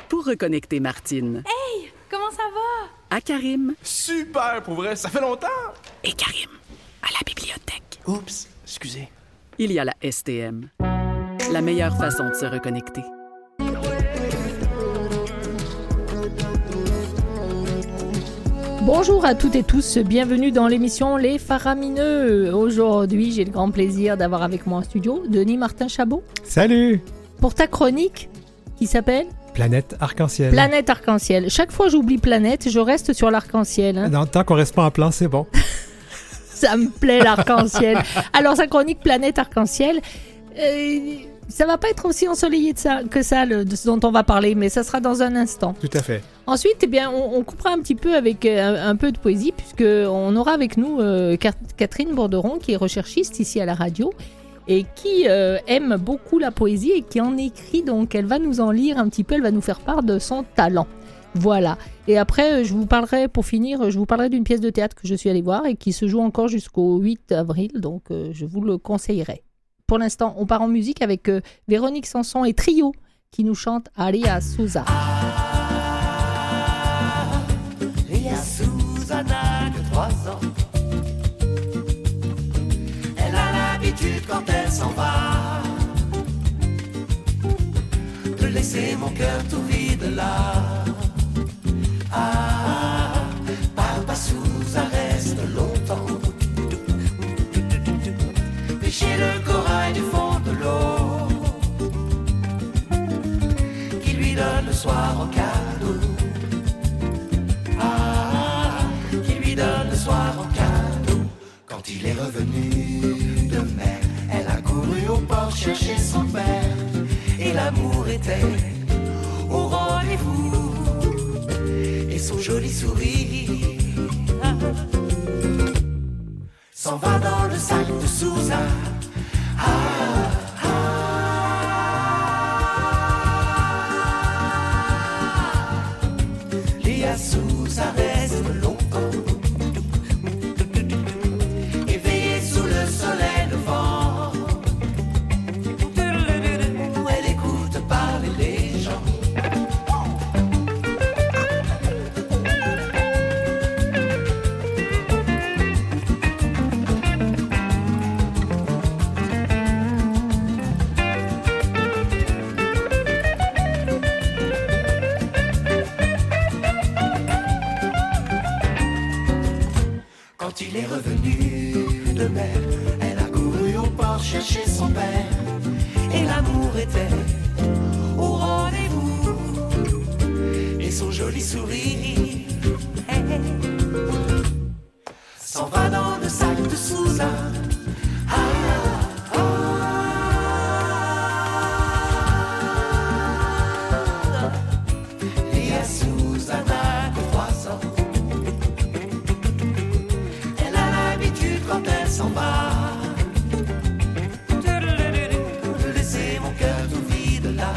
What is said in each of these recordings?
pour reconnecter Martine. Hey, comment ça va? À Karim. Super, pour vrai, ça fait longtemps. Et Karim, à la bibliothèque. Oups, excusez. Il y a la STM. La meilleure façon de se reconnecter. Bonjour à toutes et tous, bienvenue dans l'émission Les Faramineux. Aujourd'hui, j'ai le grand plaisir d'avoir avec moi en studio Denis Martin Chabot. Salut! Pour ta chronique qui s'appelle Planète Arc-en-Ciel. Planète Arc-en-Ciel. Chaque fois j'oublie planète, je reste sur l'arc-en-ciel. Hein. Non, tant qu'on reste pas en plan, c'est bon. Ça me plaît l'arc-en-ciel. Alors sa chronique Planète Arc-en-Ciel, ça va pas être aussi ensoleillé que ça de ce dont on va parler, mais ça sera dans un instant. Tout à fait. Ensuite, eh bien, on coupera un petit peu avec un peu de poésie, puisqu'on aura avec nous Catherine Bourderon, qui est recherchiste ici à la radio, et qui aime beaucoup la poésie et qui en écrit, donc elle va nous en lire un petit peu, elle va nous faire part de son talent. Voilà. Et après, pour finir, je vous parlerai d'une pièce de théâtre que je suis allée voir et qui se joue encore jusqu'au 8 avril, donc je vous le conseillerai. Pour l'instant, on part en musique avec Véronique Sanson et Trio qui nous chantent Aria Souza. Aria Souza n'a que 3 ans. Elle a l'habitude quand elle s'en va de laisser mon cœur tout vide là. Papa Souza reste longtemps. Pêcher le corail du fond de l'eau qui lui donne le soir en cadeau. Qui lui donne le soir en cadeau. Quand il est revenu de mer, elle a couru au port chercher son père. Et l'amour était au rendez-vous. Et son joli sourire s'en va dans le sac de Souza. Lia Souza reste longtemps éveillée sous le soleil levant. Elle écoute parler les gens. Quand il est revenu de mer, elle a couru au port chercher son père. Et l'amour était au rendez-vous. Et son joli sourire s'en va dans le sac de Souza. Lia Souza n'a que 3 ans. Quand elle s'en va, de laisser mon cœur tout vide là.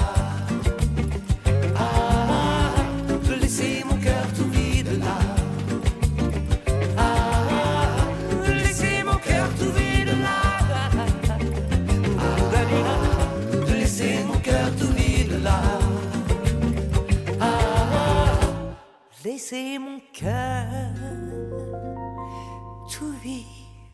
De laisser mon cœur tout vide là. De laisser mon cœur tout vide là. De laisser mon cœur tout vide là. Laisser mon cœur tout vide.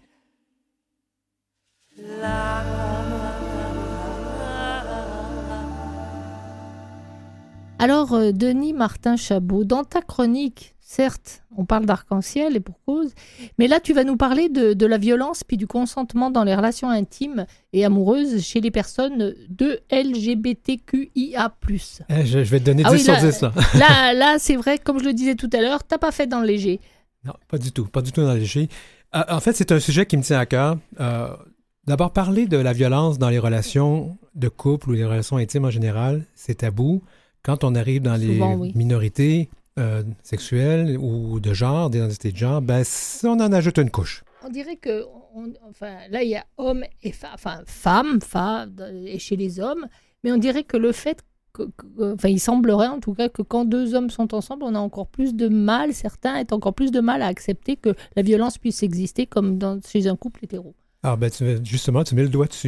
Alors, Denis Martin Chabot, dans ta chronique, certes, on parle d'arc-en-ciel et pour cause, mais là, tu vas nous parler de la violence puis du consentement dans les relations intimes et amoureuses chez les personnes de LGBTQIA+. Je vais te donner 10 sur 10, là. Là, c'est vrai, comme je le disais tout à l'heure, t'as pas fait dans le léger. Non, pas du tout dans le léger. En fait, c'est un sujet qui me tient à cœur. D'abord, parler de la violence dans les relations de couple ou les relations intimes en général, c'est tabou. Quand on arrive dans souvent, les minorités sexuelles ou de genre, d'identité de genre, ben, on en ajoute une couche. On dirait que, là, il y a hommes et femmes, et chez les hommes, mais on dirait que le fait il semblerait en tout cas que quand 2 hommes sont ensemble, on a encore plus de mal, certains ont encore plus de mal à accepter que la violence puisse exister comme chez un couple hétéro. Alors, ben, justement, tu mets le doigt dessus.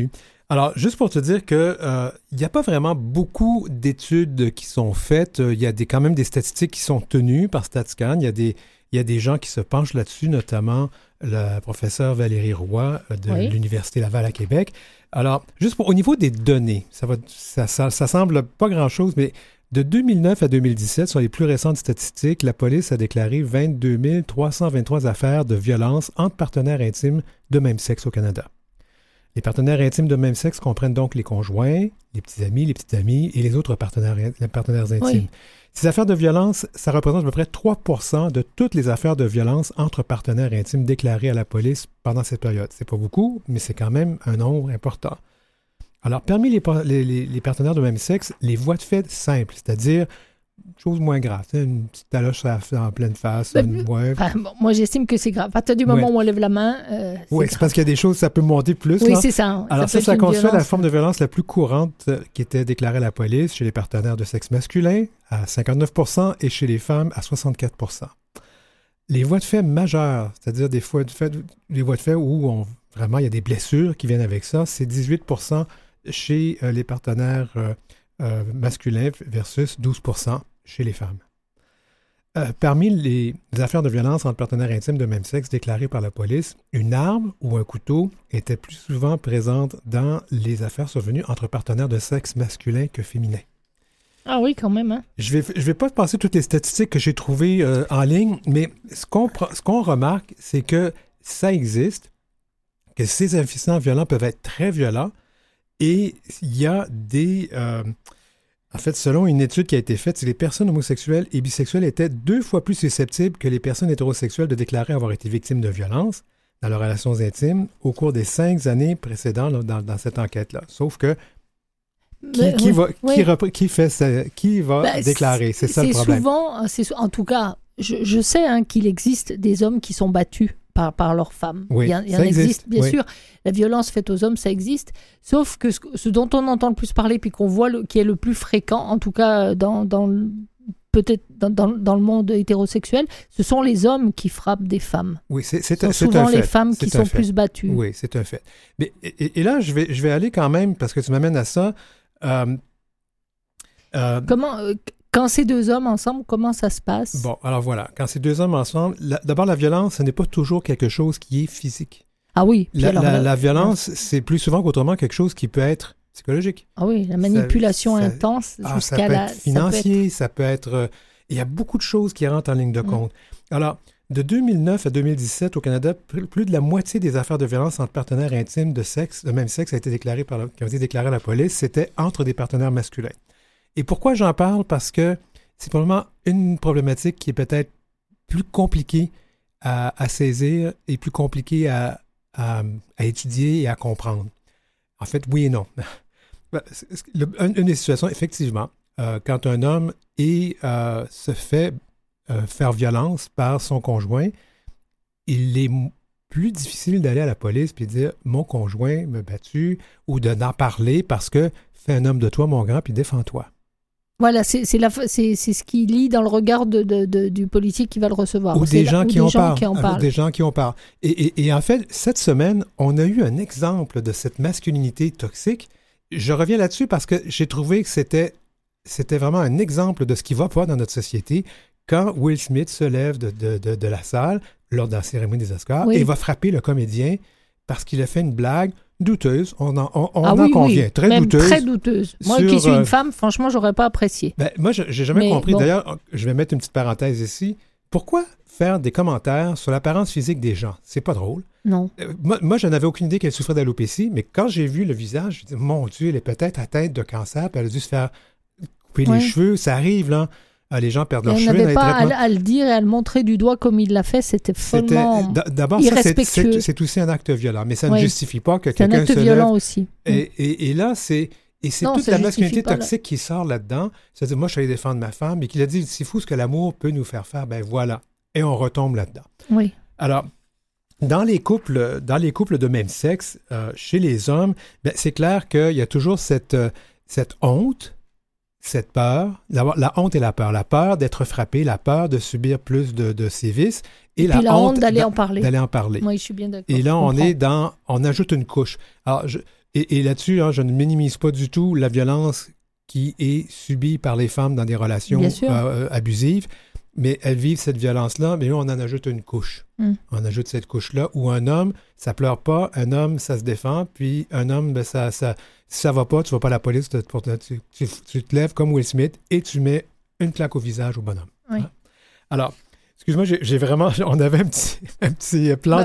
Alors, juste pour te dire que il n'y a pas vraiment beaucoup d'études qui sont faites. Il y a quand même des statistiques qui sont tenues par StatsCan. Il y a des gens qui se penchent là-dessus, notamment la professeure Valérie Roy de l'Université Laval à Québec. Alors, juste au niveau des données, ça semble pas grand-chose, mais de 2009 à 2017, sur les plus récentes statistiques, la police a déclaré 22 323 affaires de violence entre partenaires intimes de même sexe au Canada. Les partenaires intimes de même sexe comprennent donc les conjoints, les petits amis, les petites amies et les autres partenaires intimes. Oui. Ces affaires de violence, ça représente à peu près 3% de toutes les affaires de violence entre partenaires intimes déclarées à la police pendant cette période. C'est pas beaucoup, mais c'est quand même un nombre important. Alors, parmi les partenaires de même sexe, les voies de fait simples, c'est-à-dire chose moins grave, une petite taloche en pleine face. Moi, j'estime que c'est grave. À partir du moment où on lève la main, c'est parce qu'il y a des choses, ça peut monter plus. Oui, là. c'est ça. Alors ça constitue la forme de violence la plus courante qui était déclarée à la police chez les partenaires de sexe masculin à 59% et chez les femmes à 64%. Les voies de fait majeures, c'est-à-dire les voies de fait où vraiment il y a des blessures qui viennent avec ça, c'est 18% chez les partenaires masculins versus 12% chez les femmes. Parmi les affaires de violence entre partenaires intimes de même sexe déclarées par la police, une arme ou un couteau était plus souvent présente dans les affaires survenues entre partenaires de sexe masculin que féminin. Ah oui, quand même. Hein? Je vais pas te passer toutes les statistiques que j'ai trouvées en ligne, mais ce qu'on remarque, c'est que ça existe, que ces incidents violents peuvent être très violents, et il y a des... En fait, selon une étude qui a été faite, les personnes homosexuelles et bisexuelles étaient 2 fois plus susceptibles que les personnes hétérosexuelles de déclarer avoir été victimes de violences dans leurs relations intimes au cours des 5 années précédentes là, dans cette enquête-là. Sauf que qui va déclarer? C'est ça le problème. Souvent, en tout cas, je sais qu'il existe des hommes qui sont battus par leurs femmes. Oui, il y en existe, bien sûr. La violence faite aux hommes, ça existe. Sauf que ce dont on entend le plus parler, puis qu'on voit qui est le plus fréquent, en tout cas peut-être dans le monde hétérosexuel, ce sont les hommes qui frappent des femmes. Oui, c'est souvent les femmes qui sont plus battues. Oui, c'est un fait. Mais, et là, je vais aller quand même, parce que tu m'amènes à ça. Quand c'est 2 hommes ensemble, comment ça se passe? Bon, alors voilà. Quand c'est 2 hommes ensemble, d'abord, la violence, ce n'est pas toujours quelque chose qui est physique. Ah oui. La violence, c'est plus souvent qu'autrement quelque chose qui peut être psychologique. Ah oui, la manipulation intense jusqu'à la... Ça peut être financier, ça peut être... il y a beaucoup de choses qui rentrent en ligne de compte. Alors, de 2009 à 2017, au Canada, plus de la moitié des affaires de violence entre partenaires intimes de même sexe qui ont été déclarées à la police, c'était entre des partenaires masculins. Et pourquoi j'en parle? Parce que c'est probablement une problématique qui est peut-être plus compliquée à saisir et plus compliquée à étudier et à comprendre. En fait, oui et non. Une des situations, effectivement, quand un homme se fait faire violence par son conjoint, il est plus difficile d'aller à la police et de dire « mon conjoint m'a battu » ou d'en parler parce que « fais un homme de toi, mon grand, puis défends-toi ». Voilà, c'est ce qui lit dans le regard du policier qui va le recevoir. Ou des gens qui en parlent. Des gens qui en parlent. Et en fait, cette semaine, on a eu un exemple de cette masculinité toxique. Je reviens là-dessus parce que j'ai trouvé que c'était vraiment un exemple de ce qui ne va pas dans notre société quand Will Smith se lève de la salle lors de la cérémonie des Oscars et va frapper le comédien parce qu'il a fait une blague douteuse, on en convient. Très même douteuse. Très douteuse. Moi qui suis une femme, franchement, j'aurais pas apprécié. Moi, j'ai jamais compris. Bon. D'ailleurs, je vais mettre une petite parenthèse ici. Pourquoi faire des commentaires sur l'apparence physique des gens? C'est pas drôle. Non. Moi, je n'avais aucune idée qu'elle souffrait d'alopécie, mais quand j'ai vu le visage, je me dis, mon Dieu, elle est peut-être atteinte de cancer, puis elle a dû se faire couper les cheveux. Ça arrive, là. Les gens perdent leurs cheveux. Elle n'avait pas à le dire et à le montrer du doigt comme il l'a fait. C'était follement d'abord, irrespectueux. C'est aussi un acte violent, mais ça ne justifie pas que quelqu'un se lève. C'est un acte violent aussi. Et là, c'est toute la masculinité toxique qui sort là-dedans. C'est-à-dire, moi, je suis allé défendre ma femme et qu'il a dit, c'est fou ce que l'amour peut nous faire faire. Ben voilà. Et on retombe là-dedans. Oui. Alors, dans les couples de même sexe, chez les hommes, c'est clair qu'il y a toujours cette honte, cette peur, la honte et la peur d'être frappé, la peur de subir plus de sévices et la honte d'aller en parler. D'aller en parler. Oui, je suis bien d'accord. Et là, on ajoute une couche. Alors, Et là-dessus, je ne minimise pas du tout la violence qui est subie par les femmes dans des relations abusives, mais elles vivent cette violence-là, mais là, on en ajoute une couche. On ajoute cette couche-là où un homme, ça pleure pas, un homme, ça se défend, puis un homme, ben, si ça va pas, tu vas pas à la police, tu te lèves comme Will Smith et tu mets une claque au visage au bonhomme. Oui. Hein? Alors, excuse-moi, j'ai vraiment... On avait un petit plan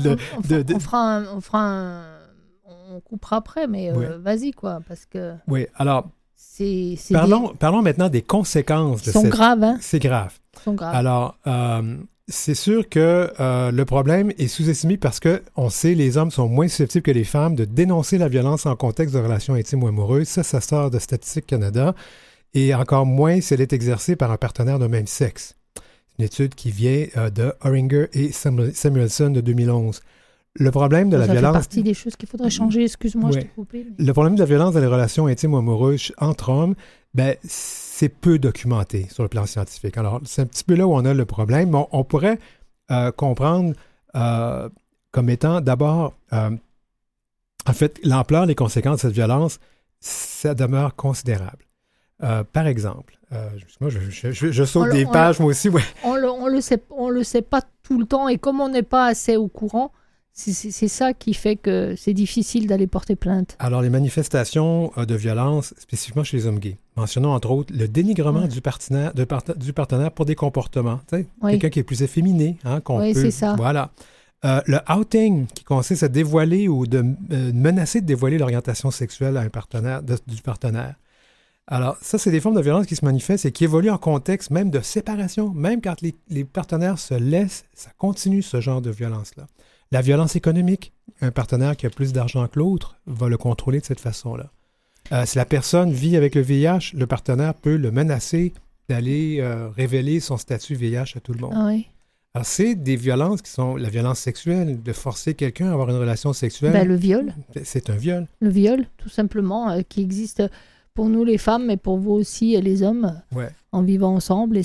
On coupera après, mais vas-y, quoi, parce que... Oui, alors... C'est parlons maintenant des conséquences de Ils sont graves, hein? C'est grave. Ils sont graves. Alors, c'est sûr que le problème est sous-estimé parce qu'on sait que les hommes sont moins susceptibles que les femmes de dénoncer la violence en contexte de relations intimes ou amoureuses. Ça sort de Statistique Canada. Et encore moins si elle est exercée par un partenaire de même sexe. C'est une étude qui vient de Horinger et Samuelson de 2011. Le problème de la violence... Ça fait partie des choses qu'il faudrait changer, excuse-moi, je t'ai coupé. Mais... Le problème de la violence dans les relations intimes ou amoureuses entre hommes, ben, c'est peu documenté sur le plan scientifique. Alors, c'est un petit peu là où on a le problème. On pourrait comprendre comme étant d'abord, en fait, l'ampleur des conséquences de cette violence, ça demeure considérable. Par exemple, moi, je saute des pages, moi aussi. Ouais. On le sait pas tout le temps, et comme on n'est pas assez au courant, c'est ça qui fait que c'est difficile d'aller porter plainte. Alors, les manifestations de violence, spécifiquement chez les hommes gays, mentionnons entre autres le dénigrement du partenaire pour des comportements. Quelqu'un qui est plus efféminé, c'est ça. Voilà. Le outing, qui consiste à dévoiler ou de menacer de dévoiler l'orientation sexuelle à un partenaire, du partenaire. Alors, ça, c'est des formes de violence qui se manifestent et qui évoluent en contexte même de séparation. Même quand les partenaires se laissent, ça continue ce genre de violence-là. La violence économique, un partenaire qui a plus d'argent que l'autre va le contrôler de cette façon-là. Si la personne vit avec le VIH, le partenaire peut le menacer d'aller révéler son statut VIH à tout le monde. Ah oui. Alors, c'est des violences qui sont la violence sexuelle, de forcer quelqu'un à avoir une relation sexuelle. Ben, le viol. C'est un viol. Le viol, tout simplement, qui existe pour nous les femmes, mais pour vous aussi les hommes, en vivant ensemble.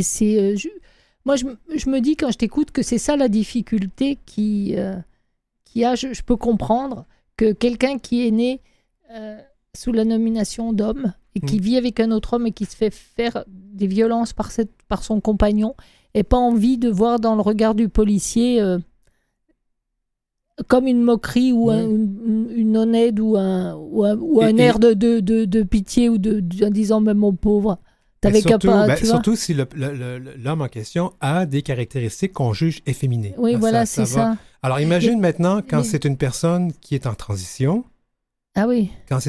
Moi, je me dis quand je t'écoute que c'est ça la difficulté qu'il y a. Je peux comprendre que quelqu'un qui est né sous la nomination d'homme et qui vit avec un autre homme et qui se fait faire des violences par son compagnon n'ait pas envie de voir dans le regard du policier comme une moquerie ou une non-aide ou un air de pitié ou en disant même mon pauvre. Surtout si l'homme en question a des caractéristiques qu'on juge efféminées. Oui, voilà, c'est ça. Alors, imagine maintenant quand c'est une personne qui est en transition. Ah oui.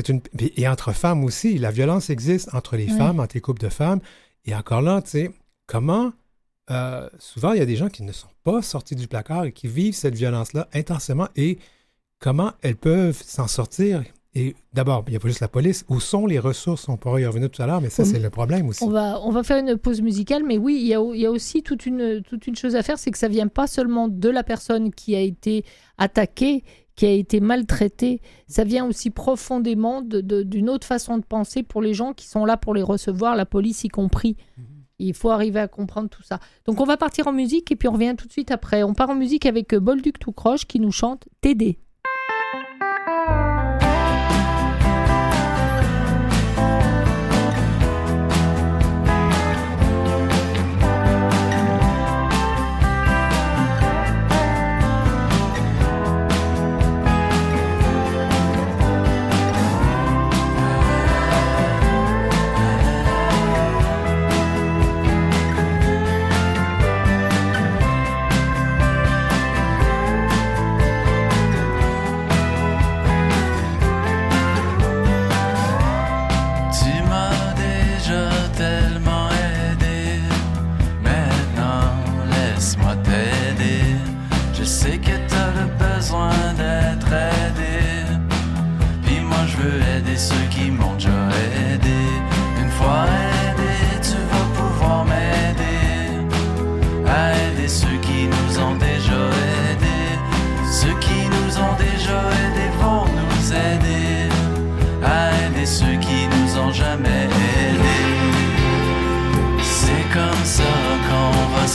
Et entre femmes aussi, la violence existe entre les femmes, entre les couples de femmes. Et encore là, tu sais, comment... souvent, il y a des gens qui ne sont pas sortis du placard et qui vivent cette violence-là intensément. Et comment elles peuvent s'en sortir? Et d'abord, il n'y a pas juste la police. Où sont les ressources? On pourra y revenir tout à l'heure, mais ça, c'est le problème aussi. On va faire une pause musicale, mais oui, il y a aussi toute une chose à faire, c'est que ça ne vient pas seulement de la personne qui a été attaquée, qui a été maltraitée, ça vient aussi profondément d'une autre façon de penser pour les gens qui sont là pour les recevoir, la police y compris. Il faut arriver à comprendre tout ça. Donc, on va partir en musique et puis on revient tout de suite après. On part en musique avec Bolduc tout croche qui nous chante « T'aider ».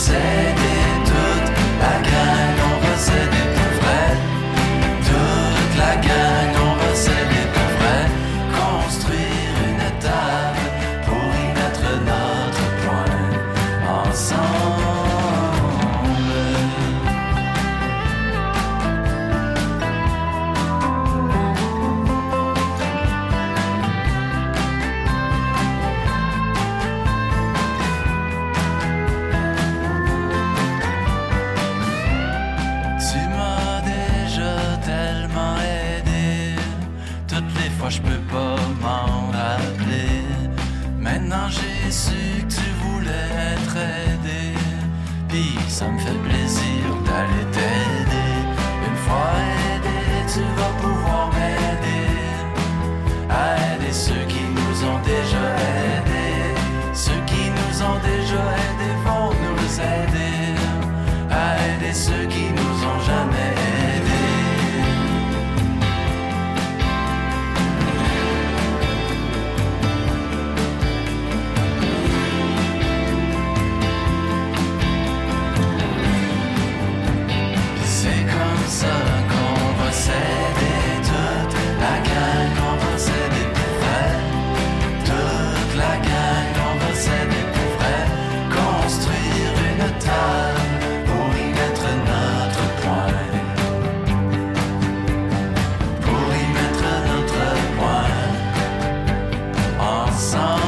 S'aider toute la graine, on va s'aider pour vrai. Toute ça me fait plaisir d'aller t'aider. Une fois aidé, tu vas pouvoir m'aider à aider ceux qui nous ont déjà aidés. Ceux qui nous ont déjà aidés vont nous aider à aider ceux qui nous ont jamais aidés. C'est comme ça qu'on va s'aider toute la gang, on va s'aider pour vrai. Toute la gang, on va s'aider pour vrai. Construire une table pour y mettre notre point. Pour y mettre notre point. Ensemble.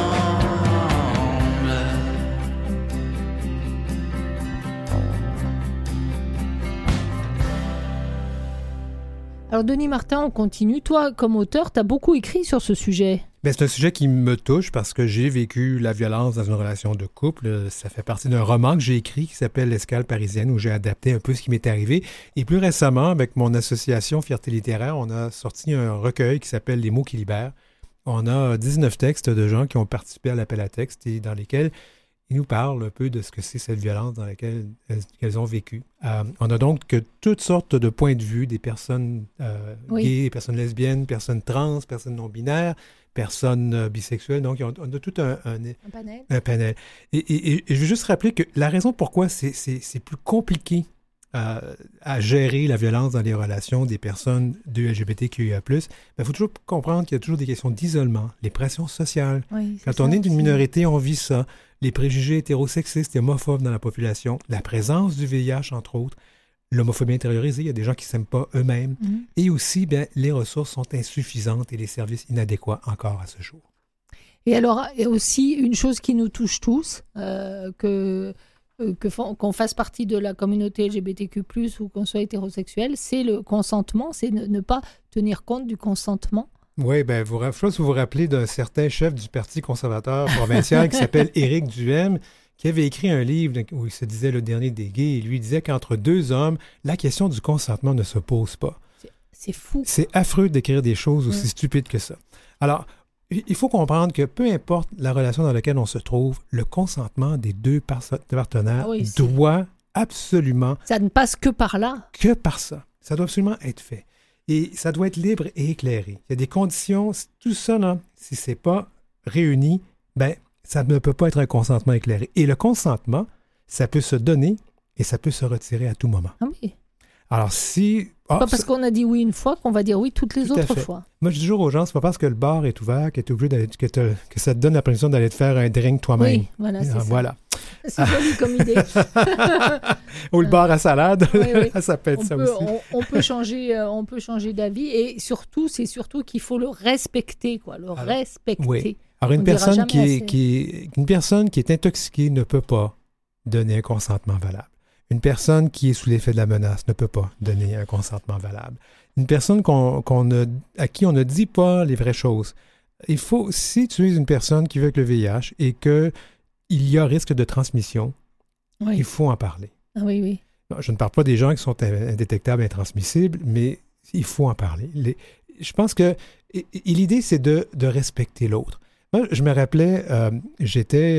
Alors Denis Martin, on continue. Toi, comme auteur, tu as beaucoup écrit sur ce sujet. Ben, c'est un sujet qui me touche parce que j'ai vécu la violence dans une relation de couple. Ça fait partie d'un roman que j'ai écrit qui s'appelle L'Escale parisienne, où j'ai adapté un peu ce qui m'est arrivé. Et plus récemment, avec mon association Fierté littéraire, on a sorti un recueil qui s'appelle Les mots qui libèrent. On a 19 textes de gens qui ont participé à l'appel à texte et dans lesquels ils nous parlent un peu de ce que c'est cette violence dans laquelle elles ont vécu. On a donc que toutes sortes de points de vue, des personnes gays, des personnes lesbiennes, personnes trans, personnes non-binaires, personnes bisexuelles. Donc, on a tout un panel. Et je veux juste rappeler que la raison pourquoi c'est plus compliqué à gérer la violence dans les relations des personnes de LGBTQIA+, il faut toujours comprendre qu'il y a toujours des questions d'isolement, les pressions sociales. Oui, quand on est d'une minorité, on vit ça. Les préjugés hétérosexistes et homophobes dans la population, la présence du VIH, entre autres, l'homophobie intériorisée, il y a des gens qui ne s'aiment pas eux-mêmes, et aussi, les ressources sont insuffisantes et les services inadéquats encore à ce jour. Et alors, aussi, une chose qui nous touche tous, qu'on fasse partie de la communauté LGBTQ+, ou qu'on soit hétérosexuel, c'est le consentement, c'est ne pas tenir compte du consentement. Oui, je ne sais pas si vous vous rappelez d'un certain chef du Parti conservateur provincial qui s'appelle Éric Duhem, qui avait écrit un livre où il se disait le dernier des gays, et lui disait qu'entre deux hommes, la question du consentement ne se pose pas. C'est fou. C'est affreux d'écrire des choses aussi stupides que ça. Alors, il faut comprendre que peu importe la relation dans laquelle on se trouve, le consentement des deux partenaires doit absolument... Ça ne passe que par là. Que par ça. Ça doit absolument être fait. Et ça doit être libre et éclairé. Il y a des conditions, tout ça, là, si ce n'est pas réuni, ça ne peut pas être un consentement éclairé. Et le consentement, ça peut se donner et ça peut se retirer à tout moment. Ah oui. Alors si... pas parce qu'on a dit oui une fois qu'on va dire oui toutes les autres fois. Moi, je dis toujours aux gens, c'est pas parce que le bar est ouvert que tu es obligé d'aller, que ça te donne la permission d'aller te faire un drink toi-même. Oui, voilà, c'est ça. Voilà. C'est joli comme idée. Ou le bar à salade, ça peut être ça aussi. On peut changer d'avis et surtout, c'est surtout qu'il faut le respecter, quoi, respecter. Oui. Alors, une personne qui est intoxiquée ne peut pas donner un consentement valable. Une personne qui est sous l'effet de la menace ne peut pas donner un consentement valable. Une personne à qui on ne dit pas les vraies choses. Si tu es une personne qui veut avec le VIH et qu'il y a risque de transmission, il faut en parler. Ah oui, oui. Non, je ne parle pas des gens qui sont indétectables, intransmissibles, mais il faut en parler. Je pense que l'idée, c'est de respecter l'autre. Moi, je me rappelais, j'étais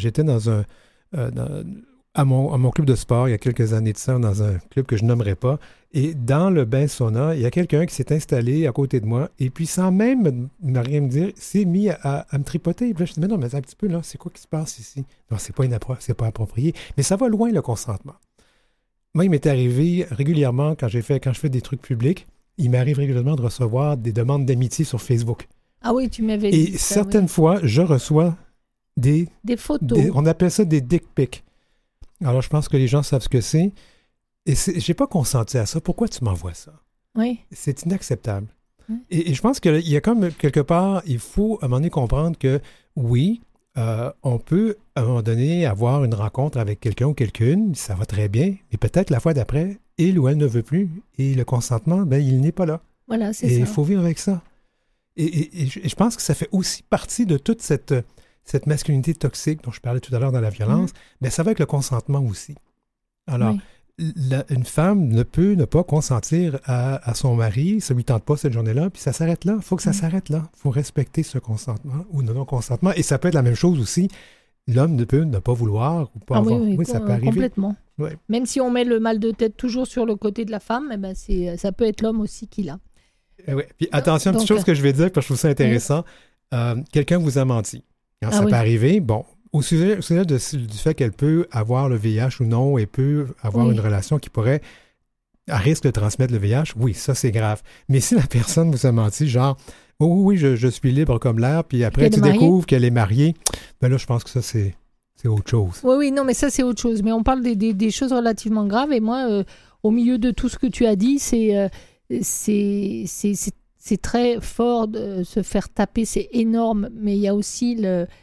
à mon club de sport, il y a quelques années de ça, dans un club que je nommerai pas, et dans le bain sauna, il y a quelqu'un qui s'est installé à côté de moi, et puis sans même rien me dire, s'est mis à me tripoter. Et puis là, je dis, mais non, mais un petit peu, là, c'est quoi qui se passe ici? Non, c'est pas approprié, mais ça va loin, le consentement. Moi, il m'est arrivé régulièrement, quand je fais des trucs publics, il m'arrive régulièrement de recevoir des demandes d'amitié sur Facebook. Ah oui, tu m'avais dit ça. Et certaines fois, je reçois des photos. On appelle ça des dick pics. Alors, je pense que les gens savent ce que c'est. Et j'ai pas consenti à ça. Pourquoi tu m'envoies ça? Oui. C'est inacceptable. Et je pense qu'il y a comme quelque part, il faut à un moment donné comprendre que oui, on peut à un moment donné avoir une rencontre avec quelqu'un ou quelqu'une, ça va très bien, mais peut-être la fois d'après, il ou elle ne veut plus. Et le consentement, il n'est pas là. Voilà, c'est ça. Et il faut vivre avec ça. Et je pense que ça fait aussi partie de toute cette masculinité toxique dont je parlais tout à l'heure dans la violence, mais ça va avec le consentement aussi. Alors, une femme ne peut ne pas consentir à son mari, ça ne lui tente pas cette journée-là, puis ça s'arrête là. Il faut que ça s'arrête là. Il faut respecter ce consentement ou non-consentement. Et ça peut être la même chose aussi. L'homme ne peut ne pas vouloir ou pas avoir... Oui, ça peut arriver. Complètement. Oui. Même si on met le mal de tête toujours sur le côté de la femme, eh ben ça peut être l'homme aussi qui l'a. Oui. Puis attention, une petite chose que je vais dire, parce que je trouve ça intéressant. Quelqu'un vous a menti. Ça peut arriver. Bon, au sujet du fait qu'elle peut avoir le VIH ou non, et peut avoir une relation qui pourrait, à risque de transmettre le VIH, oui, ça c'est grave. Mais si la personne vous a menti, genre, oui, je suis libre comme l'air, puis après tu découvres qu'elle est mariée, ben là, je pense que ça c'est autre chose. Oui, non, mais ça c'est autre chose. Mais on parle des choses relativement graves, et moi, au milieu de tout ce que tu as dit, c'est très fort de se faire taper, c'est énorme, mais il y a aussi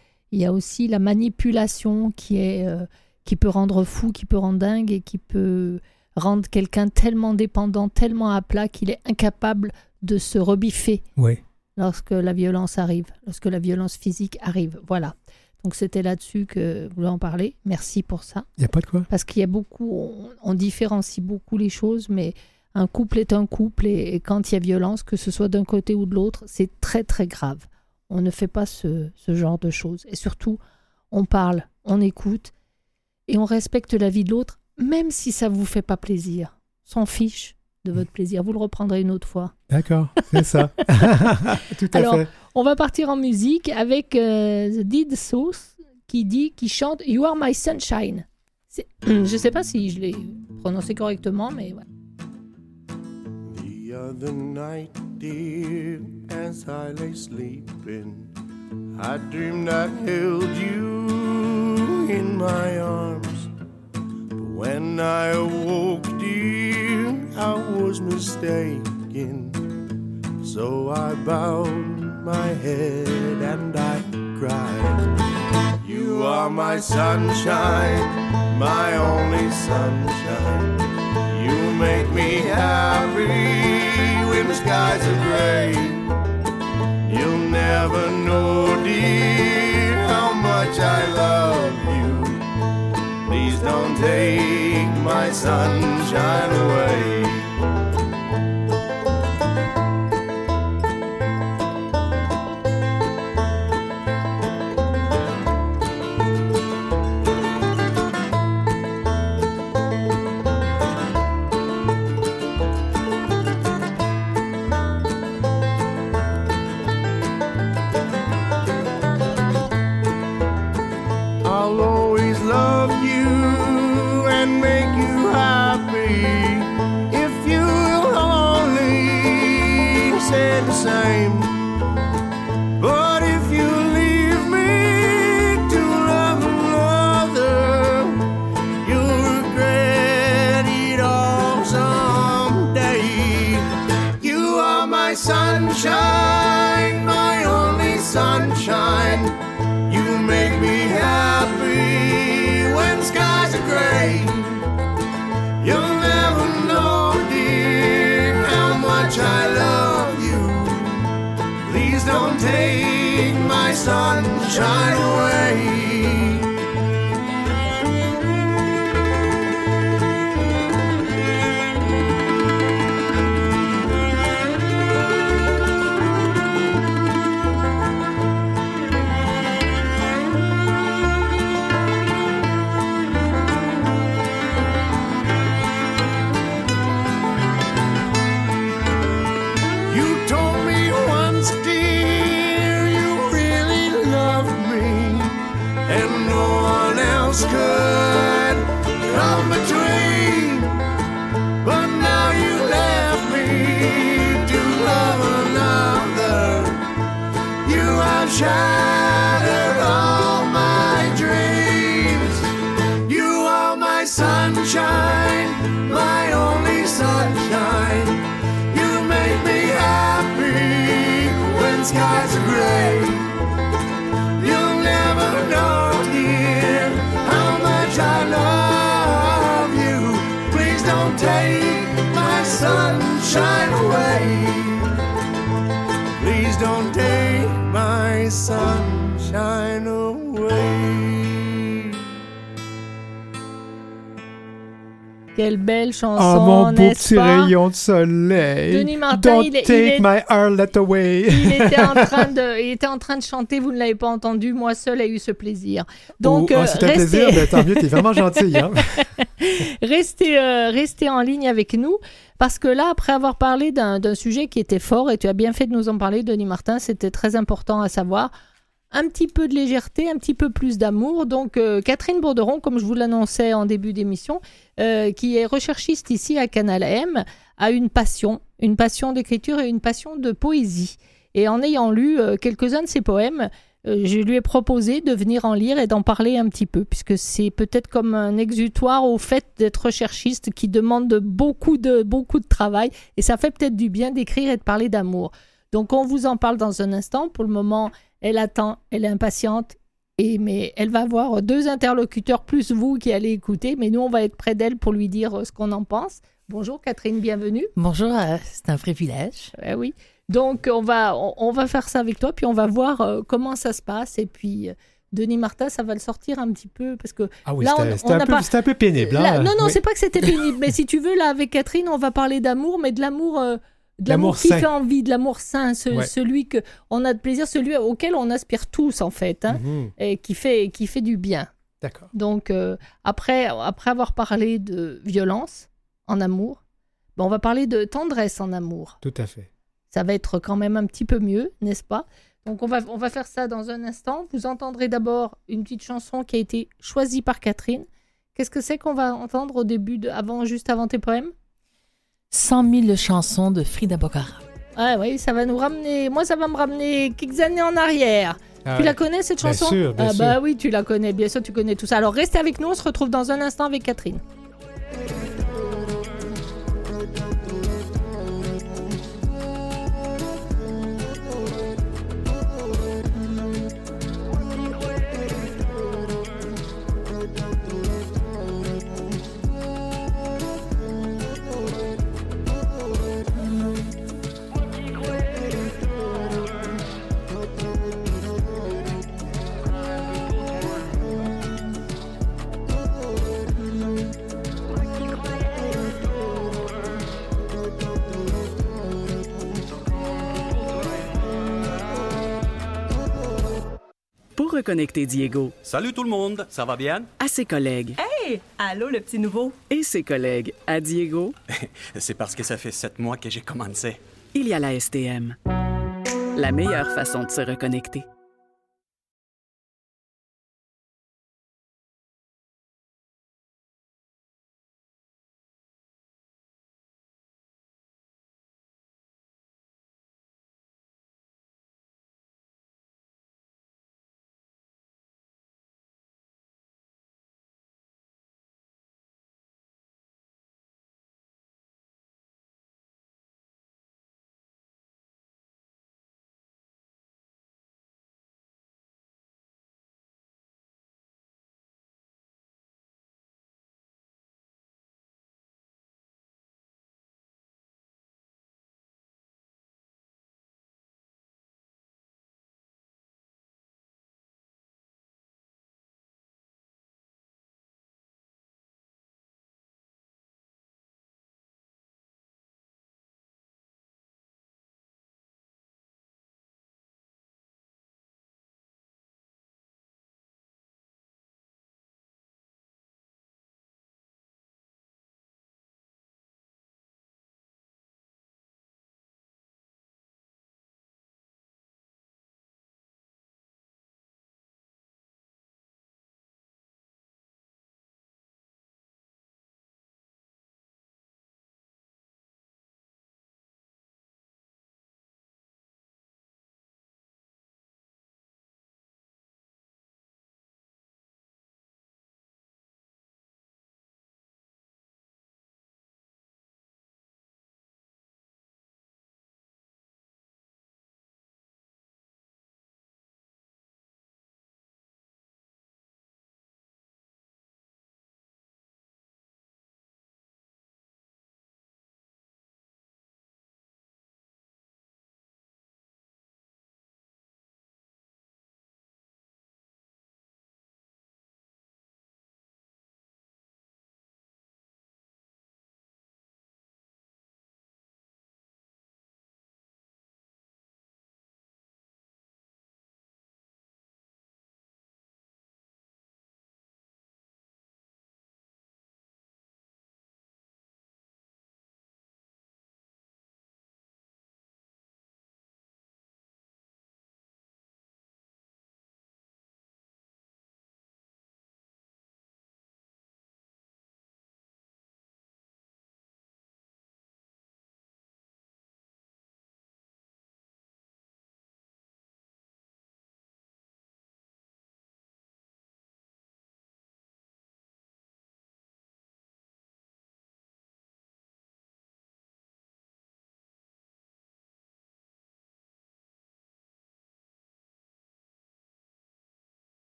la manipulation qui peut rendre fou, qui peut rendre dingue et qui peut rendre quelqu'un tellement dépendant, tellement à plat qu'il est incapable de se rebiffer lorsque la violence arrive, lorsque la violence physique arrive. Voilà. Donc c'était là-dessus que je voulais en parler. Merci pour ça. Il n'y a pas de quoi. Parce qu'il y a beaucoup, on différencie beaucoup les choses, mais un couple est un couple et quand il y a violence, que ce soit d'un côté ou de l'autre, c'est très très grave. On ne fait pas ce genre de choses. Et surtout, on parle, on écoute et on respecte la vie de l'autre, même si ça ne vous fait pas plaisir. S'en fiche de votre plaisir. Vous le reprendrez une autre fois. D'accord, c'est ça. Tout à fait. On va partir en musique avec The Dead Sauce qui chante « You are my sunshine ». Je ne sais pas si je l'ai prononcé correctement, mais voilà. The other night, dear, as I lay sleeping, I dreamed I held you in my arms. But when I awoke, dear, I was mistaken. So I bowed my head and I cried. You are my sunshine, my only sunshine. You make me happy when the skies are gray. You'll never know, dear, how much I love you. Please don't take my sunshine away. Sunshine, my only sunshine. You make me happy when skies are gray. You'll never know, dear, how much I love you. Please don't take my sunshine away. Could come between, but now you left me to love another. You have shattered all my dreams. You are my sunshine, my only sunshine. You make me happy when skies are gray. You'll never know, dear, I love you. Please don't take my sunshine away. Please don't take my sunshine away. Quelle belle chanson, Oh, mon beau n'est-ce petit pas? rayon de soleil. Denis Martin, Don't take my heart away. il était en train de chanter, vous ne l'avez pas entendu, moi seul ai eu ce plaisir. Donc, c'est un plaisir, ben, tant mieux, t'es vraiment gentil. Hein? restez en ligne avec nous, parce que là, après avoir parlé d'un sujet qui était fort, et tu as bien fait de nous en parler, Denis Martin, c'était très important à savoir, un petit peu de légèreté, un petit peu plus d'amour. Donc, Catherine Bourderon, comme je vous l'annonçais en début d'émission, qui est recherchiste ici à Canal M, a une passion d'écriture et une passion de poésie. Et en ayant lu quelques-uns de ses poèmes, je lui ai proposé de venir en lire et d'en parler un petit peu, puisque c'est peut-être comme un exutoire au fait d'être recherchiste qui demande beaucoup de travail, et ça fait peut-être du bien d'écrire et de parler d'amour. Donc, on vous en parle dans un instant. Pour le moment, elle attend, elle est impatiente, mais elle va avoir 2 interlocuteurs plus vous qui allez écouter, mais nous, on va être près d'elle pour lui dire ce qu'on en pense. Bonjour Catherine, bienvenue. Bonjour, c'est un privilège. Oui. Donc, on va faire ça avec toi, puis on va voir comment ça se passe. Et puis, Denis Martin, ça va le sortir un petit peu, parce que Ah oui, là, c'était un peu pénible. Là, non, oui. c'est pas que c'était pénible, mais si tu veux, là, avec Catherine, on va parler d'amour, mais de l'amour... de L'amour qui sain. fait envie, de l'amour sain, Ouais. celui que on a de plaisir, celui auquel on aspire tous en fait, hein, Mhm. et qui fait du bien. D'accord. Donc après avoir parlé de violence en amour, ben, on va parler de tendresse en amour. Tout à fait. Ça va être quand même un petit peu mieux, n'est-ce pas? Donc on va faire ça dans un instant. Vous entendrez d'abord une petite chanson qui a été choisie par Catherine. Qu'est-ce que c'est qu'on va entendre au début, juste avant tes poèmes? 100 000 chansons de Frida Bocara. Ah oui, ça va nous ramener... Moi, ça va me ramener quelques années en arrière. Ah Tu ouais. la connais, cette Bien chanson? sûr, bien sûr. Bah oui, tu la connais, bien sûr, tu connais tout ça. Alors, restez avec nous, on se retrouve dans un instant avec Catherine. Pour reconnecter Diego Salut tout le monde, ça va bien? à ses collègues Hey, allô le petit nouveau. et ses collègues à Diego, C'est parce que ça fait 7 mois que j'ai commencé. il y a la STM. La meilleure façon de se reconnecter.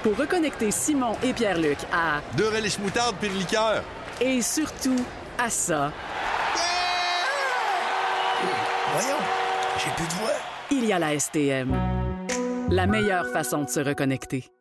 Pour reconnecter Simon et Pierre-Luc à... 2 relish moutarde puis une liqueur. Et surtout, à ça... Voyons, j'ai plus de voix. Il y a la STM. La meilleure façon de se reconnecter.